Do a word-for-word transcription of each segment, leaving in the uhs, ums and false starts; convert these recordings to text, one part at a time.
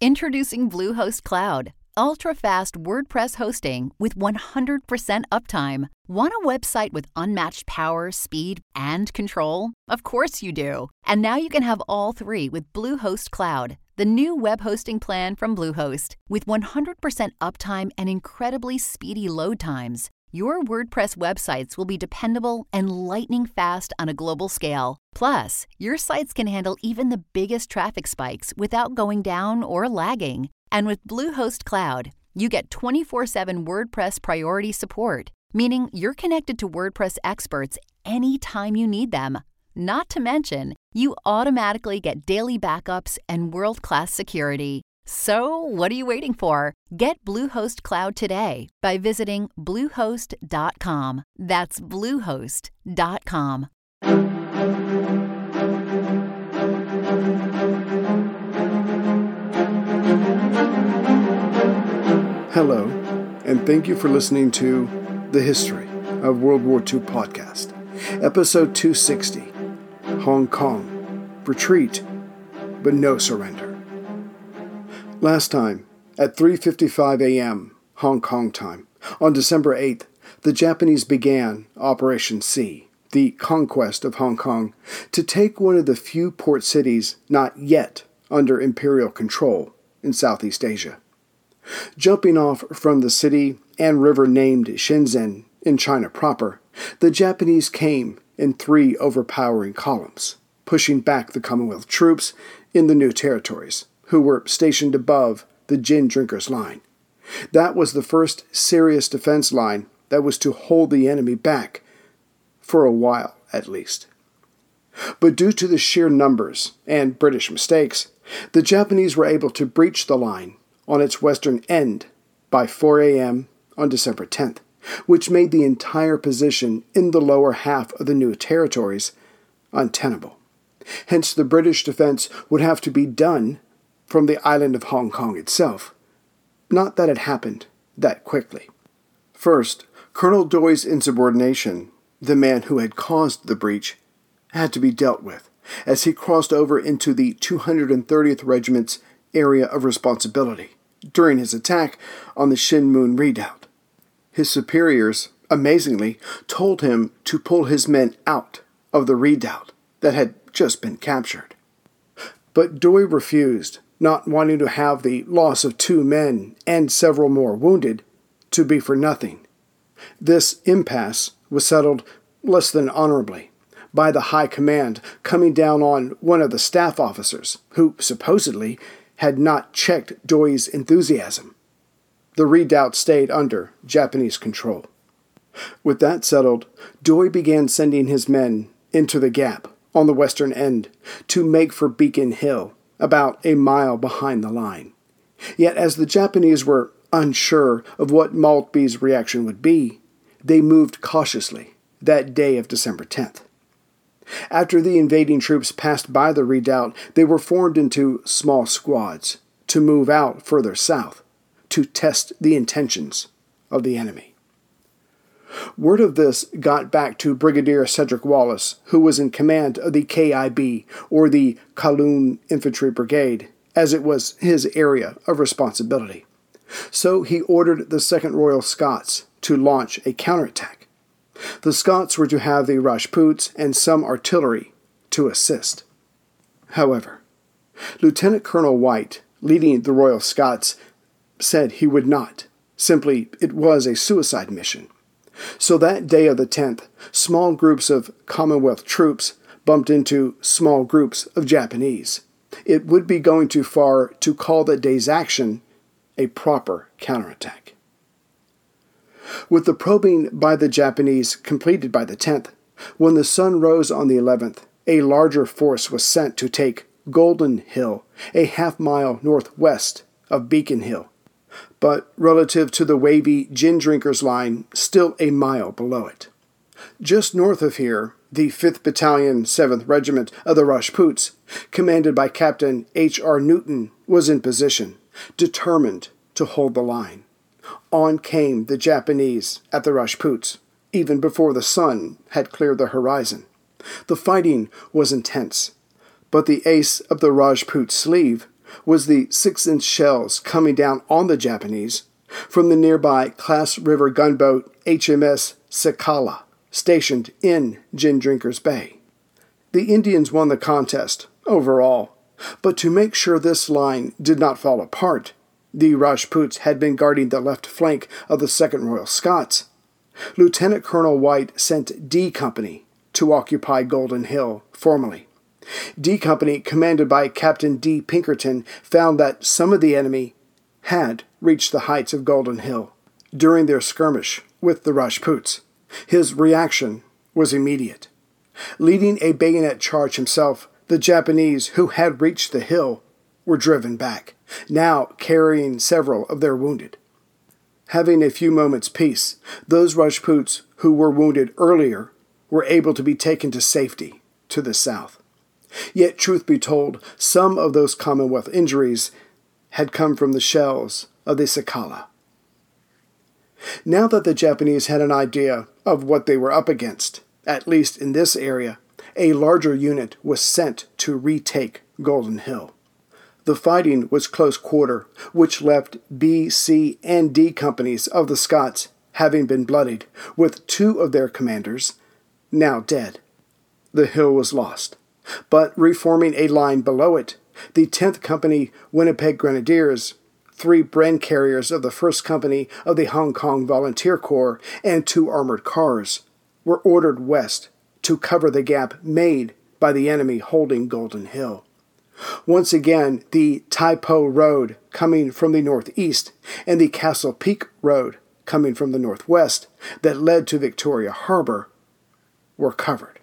Introducing Bluehost Cloud, ultra-fast WordPress hosting with one hundred percent uptime. Want a website with unmatched power, speed, and control? Of course you do. And now you can have all three with Bluehost Cloud, the new web hosting plan from Bluehost. With one hundred percent uptime and incredibly speedy load times, your WordPress websites will be dependable and lightning fast on a global scale. Plus, your sites can handle even the biggest traffic spikes without going down or lagging. And with Bluehost Cloud, you get twenty-four seven WordPress priority support, meaning you're connected to WordPress experts anytime you need them. Not to mention, you automatically get daily backups and world-class security. So, what are you waiting for? Get Bluehost Cloud today by visiting bluehost dot com. That's bluehost dot com. Hello, and thank you for listening to The History of World War Two podcast, episode two sixty, Hong Kong, Retreat, but no surrender. Last time, at three fifty-five a.m. Hong Kong time, on December eighth, the Japanese began Operation C, the conquest of Hong Kong, to take one of the few port cities not yet under imperial control in Southeast Asia. Jumping off from the city and river named Shenzhen in China proper, the Japanese came in three overpowering columns, pushing back the Commonwealth troops in the new territories, who were stationed above the gin drinkers' line. That was the first serious defense line that was to hold the enemy back, for a while at least. But due to the sheer numbers and British mistakes, the Japanese were able to breach the line on its western end by four a.m. on December tenth, which made the entire position in the lower half of the new territories untenable. Hence, the British defense would have to be done from the island of Hong Kong itself. Not that it happened that quickly. First, Colonel Doi's insubordination, the man who had caused the breach, had to be dealt with, as he crossed over into the two hundred thirtieth Regiment's area of responsibility during his attack on the Shin Mun redoubt. His superiors, amazingly, told him to pull his men out of the redoubt that had just been captured. But Doi refused, not wanting to have the loss of two men and several more wounded to be for nothing. This impasse was settled less than honorably by the high command coming down on one of the staff officers who supposedly had not checked Doi's enthusiasm. The redoubt stayed under Japanese control. With that settled, Doi began sending his men into the gap on the western end to make for Beacon Hill, about a mile behind the line. Yet as the Japanese were unsure of what Maltby's reaction would be, they moved cautiously that day of December tenth. After the invading troops passed by the redoubt, they were formed into small squads to move out further south to test the intentions of the enemy. Word of this got back to Brigadier Cedric Wallace, who was in command of the K I B, or the Kowloon Infantry Brigade, as it was his area of responsibility. So he ordered the second Royal Scots to launch a counterattack. The Scots were to have the Rajputs and some artillery to assist. However, Lieutenant Colonel White, leading the Royal Scots, said he would not. Simply, it was a suicide mission. So that day of the tenth, small groups of Commonwealth troops bumped into small groups of Japanese. It would be going too far to call that day's action a proper counterattack. With the probing by the Japanese completed by the tenth, when the sun rose on the eleventh, a larger force was sent to take Golden Hill, a half mile northwest of Beacon Hill, but relative to the wavy gin drinkers line, still a mile below it. Just north of here, the fifth Battalion, seventh Regiment of the Rajputs, commanded by Captain H R Newton, was in position, determined to hold the line. On came the Japanese at the Rajputs, even before the sun had cleared the horizon. The fighting was intense, but the ace of the Rajput sleeve was the six-inch shells coming down on the Japanese from the nearby Class River gunboat H M S Sakala, stationed in Gin Drinkers Bay. The Indians won the contest overall, but to make sure this line did not fall apart, the Rajputs had been guarding the left flank of the Second Royal Scots. Lieutenant Colonel White sent D Company to occupy Golden Hill formally. D Company, commanded by Captain D. Pinkerton, found that some of the enemy had reached the heights of Golden Hill during their skirmish with the Rajputs. His reaction was immediate. Leading a bayonet charge himself, the Japanese who had reached the hill were driven back, now carrying several of their wounded. Having a few moments' peace, those Rajputs who were wounded earlier were able to be taken to safety to the south. Yet, truth be told, some of those Commonwealth injuries had come from the shells of the Sakala. Now that the Japanese had an idea of what they were up against, at least in this area, a larger unit was sent to retake Golden Hill. The fighting was close quarter, which left B, C, and D companies of the Scots having been bloodied, with two of their commanders now dead. The hill was lost, but reforming a line below it, the tenth Company Winnipeg Grenadiers, three Bren carriers of the first Company of the Hong Kong Volunteer Corps, and two armored cars were ordered west to cover the gap made by the enemy holding Golden Hill. Once again, the Tai Po Road coming from the northeast and the Castle Peak Road coming from the northwest that led to Victoria Harbor were covered.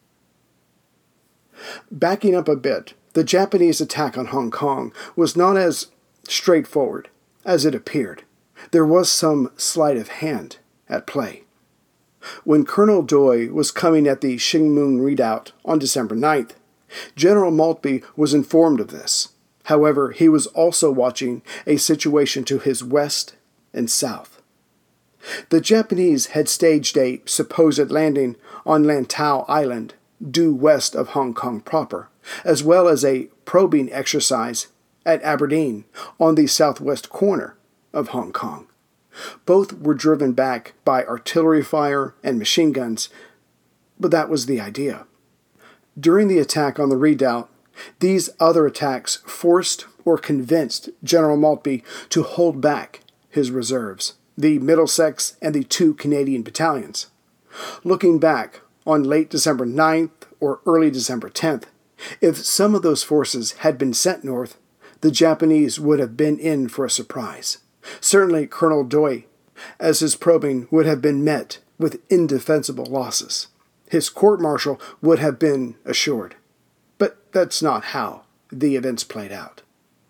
Backing up a bit, the Japanese attack on Hong Kong was not as straightforward as it appeared. There was some sleight of hand at play. When Colonel Doi was coming at the Shingmung Redoubt on December ninth, General Maltby was informed of this. However, he was also watching a situation to his west and south. The Japanese had staged a supposed landing on Lantau Island, due west of Hong Kong proper, as well as a probing exercise at Aberdeen on the southwest corner of Hong Kong. Both were driven back by artillery fire and machine guns, but that was the idea. During the attack on the redoubt, these other attacks forced or convinced General Maltby to hold back his reserves, the Middlesex and the two Canadian battalions. Looking back on late December ninth or early December tenth, if some of those forces had been sent north, the Japanese would have been in for a surprise. Certainly Colonel Doi, as his probing would have been met with indefensible losses. His court-martial would have been assured. But that's not how the events played out.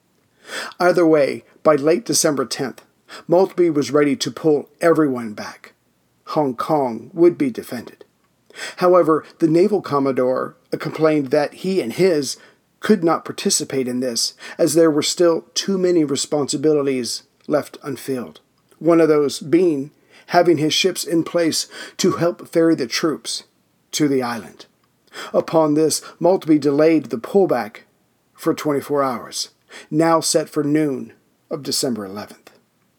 Either way, by late December tenth, Maltby was ready to pull everyone back. Hong Kong would be defended. However, the naval commodore complained that he and his could not participate in this, as there were still too many responsibilities left unfilled. One of those being having his ships in place to help ferry the troops to the island. Upon this, Maltby delayed the pullback for twenty-four hours, now set for noon of December eleventh.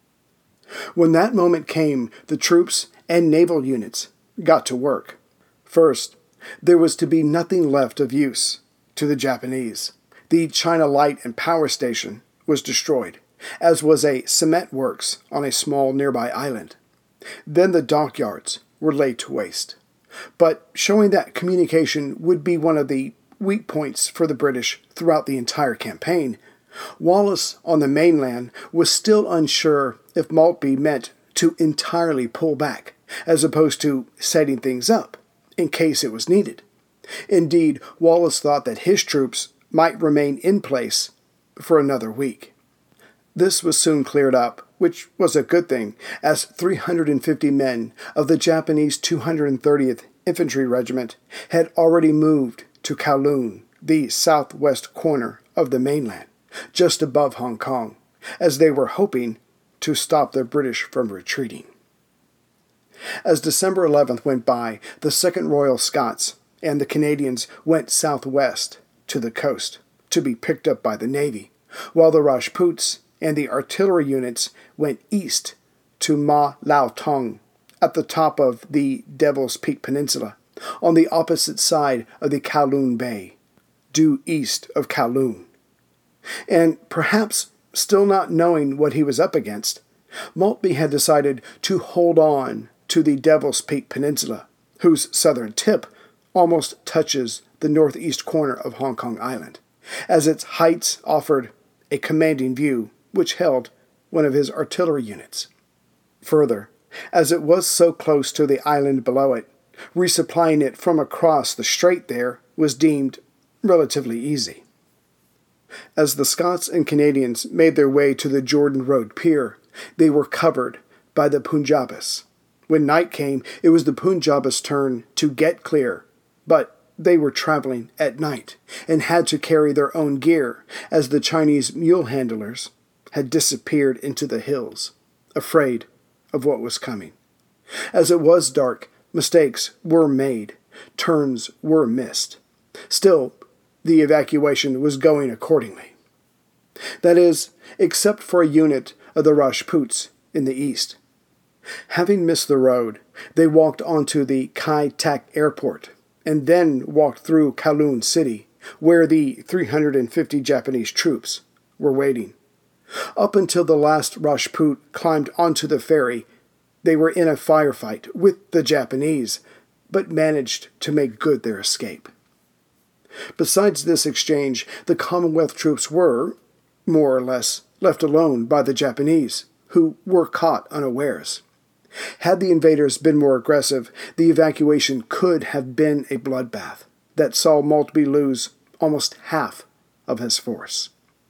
When that moment came, the troops and naval units got to work. First, there was to be nothing left of use to the Japanese. The China Light and Power Station was destroyed, as was a cement works on a small nearby island. Then the dockyards were laid to waste. But showing that communication would be one of the weak points for the British throughout the entire campaign, Wallace on the mainland was still unsure if Maltby meant to entirely pull back, as opposed to setting things up in case it was needed. Indeed, Wallace thought that his troops might remain in place for another week. This was soon cleared up, which was a good thing, as three hundred fifty men of the Japanese two hundred thirtieth Infantry Regiment had already moved to Kowloon, the southwest corner of the mainland, just above Hong Kong, as they were hoping to stop the British from retreating. As December eleventh went by, the Second Royal Scots and the Canadians went southwest to the coast to be picked up by the Navy, while the Rajputs and the artillery units went east to Ma Lao Tong at the top of the Devil's Peak Peninsula, on the opposite side of the Kowloon Bay, due east of Kowloon. And perhaps still not knowing what he was up against, Maltby had decided to hold on to the Devil's Peak Peninsula, whose southern tip almost touches the northeast corner of Hong Kong Island, as its heights offered a commanding view which held one of his artillery units. Further, as it was so close to the island below it, resupplying it from across the strait there was deemed relatively easy. As the Scots and Canadians made their way to the Jordan Road Pier, they were covered by the Punjabis. When night came, it was the Punjabis' turn to get clear, but they were traveling at night and had to carry their own gear, as the Chinese mule handlers had disappeared into the hills, afraid of what was coming. As it was dark, mistakes were made, turns were missed. Still, the evacuation was going accordingly. That is, except for a unit of the Rajputs in the east. Having missed the road, they walked onto the Kai Tak Airport, and then walked through Kowloon City, where the three hundred fifty Japanese troops were waiting. Up until the last Rajput climbed onto the ferry, they were in a firefight with the Japanese, but managed to make good their escape. Besides this exchange, the Commonwealth troops were, more or less, left alone by the Japanese, who were caught unawares. Had the invaders been more aggressive, the evacuation could have been a bloodbath that saw Maltby lose almost half of his force.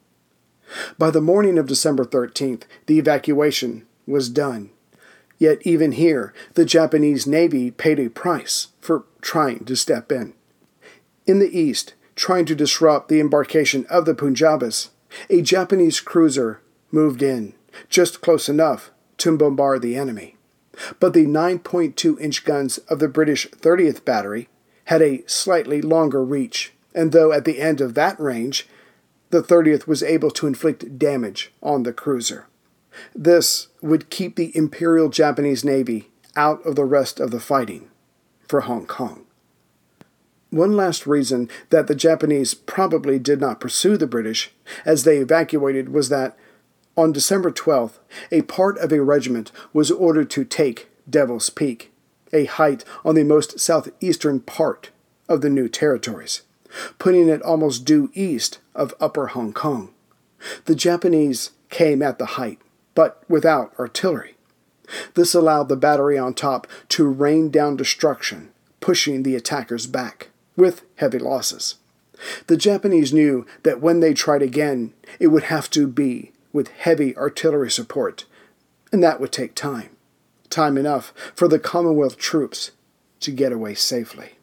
By the morning of December thirteenth, the evacuation was done. Yet even here, the Japanese Navy paid a price for trying to step in. In the east, trying to disrupt the embarkation of the Punjabis, a Japanese cruiser moved in, just close enough to bombard the enemy. But the nine point two inch guns of the British thirtieth Battery had a slightly longer reach, and though at the end of that range, the thirtieth was able to inflict damage on the cruiser. This would keep the Imperial Japanese Navy out of the rest of the fighting for Hong Kong. One last reason that the Japanese probably did not pursue the British as they evacuated was that, on December twelfth, a part of a regiment was ordered to take Devil's Peak, a height on the most southeastern part of the new territories, putting it almost due east of Upper Hong Kong. The Japanese came at the height, but without artillery. This allowed the battery on top to rain down destruction, pushing the attackers back, with heavy losses. The Japanese knew that when they tried again, it would have to be with heavy artillery support, and that would take time. Time enough for the Commonwealth troops to get away safely.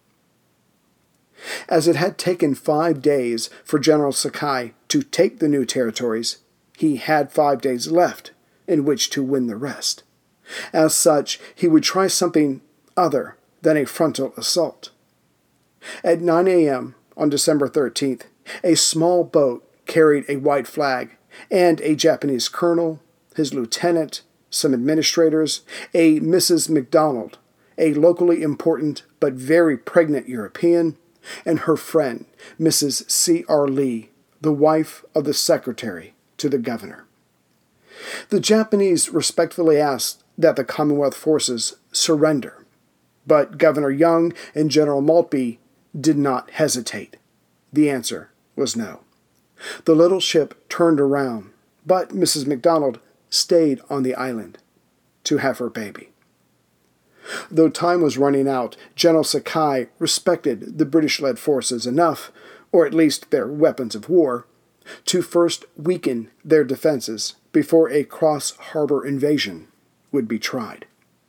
As it had taken five days for General Sakai to take the new territories, he had five days left in which to win the rest. As such, he would try something other than a frontal assault. At nine a.m. on December thirteenth, a small boat carried a white flag, and a Japanese colonel, his lieutenant, some administrators, a Missus MacDonald, a locally important but very pregnant European, and her friend, Missus C R Lee, the wife of the secretary to the governor. The Japanese respectfully asked that the Commonwealth forces surrender, but Governor Young and General Maltby did not hesitate. The answer was no. The little ship turned around, but Missus MacDonald stayed on the island to have her baby. Though time was running out, General Sakai respected the British-led forces enough, or at least their weapons of war, to first weaken their defenses before a cross-harbor invasion would be tried.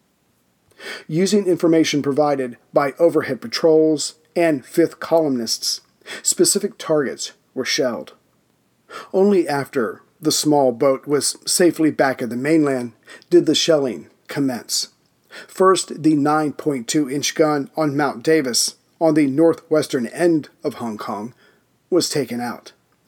Using information provided by overhead patrols and fifth columnists, specific targets were shelled. Only after the small boat was safely back at the mainland did the shelling commence. First, the nine point two inch gun on Mount Davis, on the northwestern end of Hong Kong, was taken out.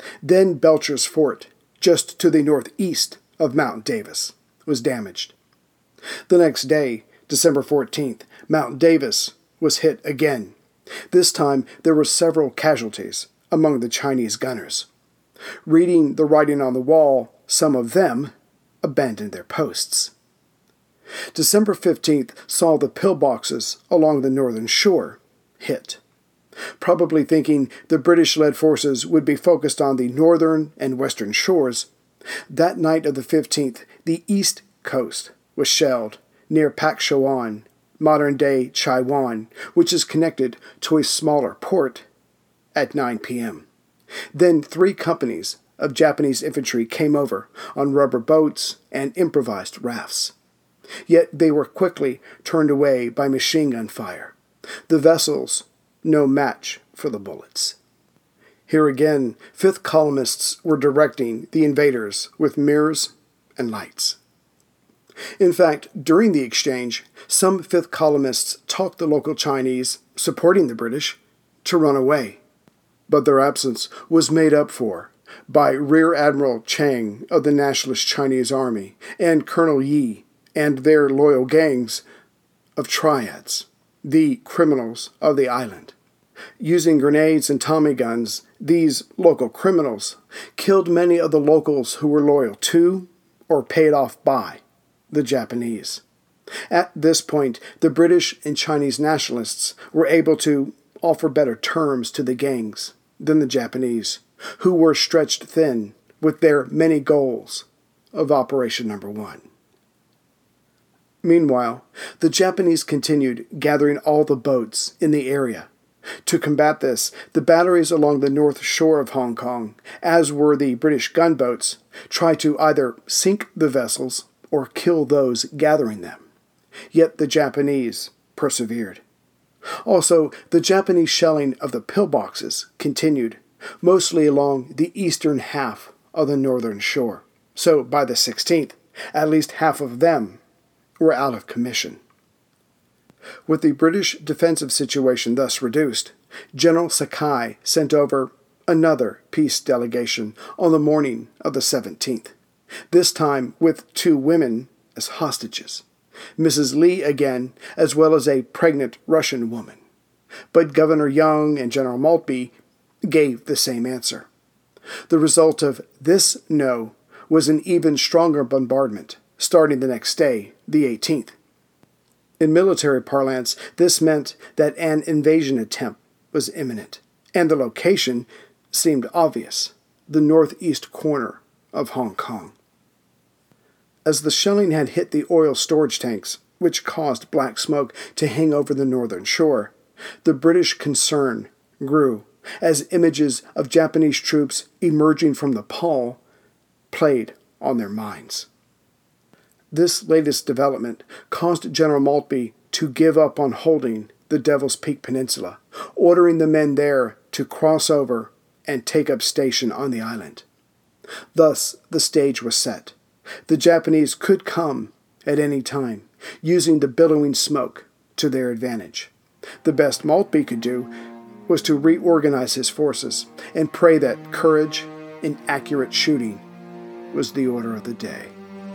Then Belcher's Fort, just to the northeast of Mount Davis, was damaged. The next day, December fourteenth, Mount Davis was hit again. This time, there were several casualties among the Chinese gunners. Reading the writing on the wall, some of them abandoned their posts. December fifteenth saw the pillboxes along the northern shore hit. Probably thinking the British-led forces would be focused on the northern and western shores, that night of the fifteenth, the east coast was shelled near Pak Chowan, modern-day Chaiwan, which is connected to a smaller port, at nine p.m. Then three companies of Japanese infantry came over on rubber boats and improvised rafts. Yet they were quickly turned away by machine gun fire. The vessels, no match for the bullets. Here again, fifth columnists were directing the invaders with mirrors and lights. In fact, during the exchange, some fifth columnists talked the local Chinese, supporting the British, to run away. But their absence was made up for by Rear Admiral Chang of the Nationalist Chinese Army and Colonel Yi and their loyal gangs of triads, the criminals of the island. Using grenades and Tommy guns, these local criminals killed many of the locals who were loyal to or paid off by the Japanese. At this point, the British and Chinese nationalists were able to offer better terms to the gangs than the Japanese, who were stretched thin with their many goals of Operation Number One. Meanwhile, the Japanese continued gathering all the boats in the area. To combat this, the batteries along the north shore of Hong Kong, as were the British gunboats, tried to either sink the vessels or kill those gathering them. Yet the Japanese persevered. Also, the Japanese shelling of the pillboxes continued, mostly along the eastern half of the northern shore. So by the sixteenth, at least half of them were out of commission. With the British defensive situation thus reduced, General Sakai sent over another peace delegation on the morning of the seventeenth, this time with two women as hostages, Missus Lee again, as well as a pregnant Russian woman. But Governor Young and General Maltby gave the same answer. The result of this no was an even stronger bombardment, starting the next day, the eighteenth. In military parlance, this meant that an invasion attempt was imminent, and the location seemed obvious, the northeast corner of Hong Kong. As the shelling had hit the oil storage tanks, which caused black smoke to hang over the northern shore, the British concern grew as images of Japanese troops emerging from the pole played on their minds. This latest development caused General Maltby to give up on holding the Devil's Peak Peninsula, ordering the men there to cross over and take up station on the island. Thus, the stage was set. The Japanese could come at any time, using the billowing smoke to their advantage. The best Maltby could do was to reorganize his forces and pray that courage and accurate shooting was the order of the day.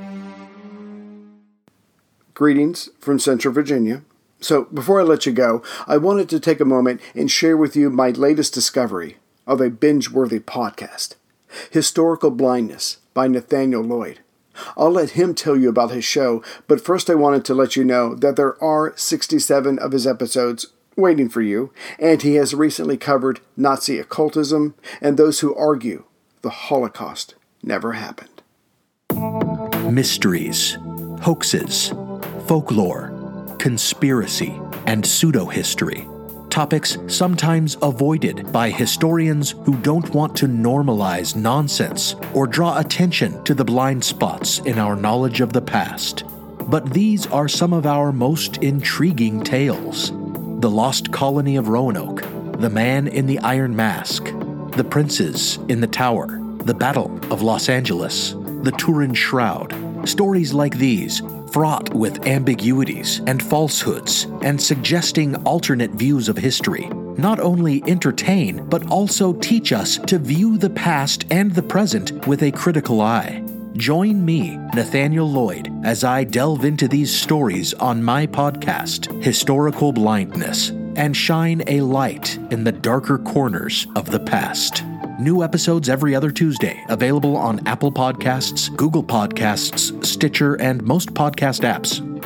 Greetings from Central Virginia. So, before I let you go, I wanted to take a moment and share with you my latest discovery of a binge-worthy podcast, Historical Blindness by Nathaniel Lloyd. I'll let him tell you about his show, but first I wanted to let you know that there are sixty-seven of his episodes waiting for you, and he has recently covered Nazi occultism and those who argue the Holocaust never happened. Mysteries, hoaxes, folklore, conspiracy, and pseudo-history. Topics sometimes avoided by historians who don't want to normalize nonsense or draw attention to the blind spots in our knowledge of the past. But these are some of our most intriguing tales. The Lost Colony of Roanoke, The Man in the Iron Mask, The Princes in the Tower, The Battle of Los Angeles, The Turin Shroud. Stories like these, fraught with ambiguities and falsehoods and suggesting alternate views of history, not only entertain, but also teach us to view the past and the present with a critical eye. Join me, Nathaniel Lloyd, as I delve into these stories on my podcast, Historical Blindness, and shine a light in the darker corners of the past. New episodes every other Tuesday, available on Apple Podcasts, Google Podcasts, Stitcher, and most podcast apps.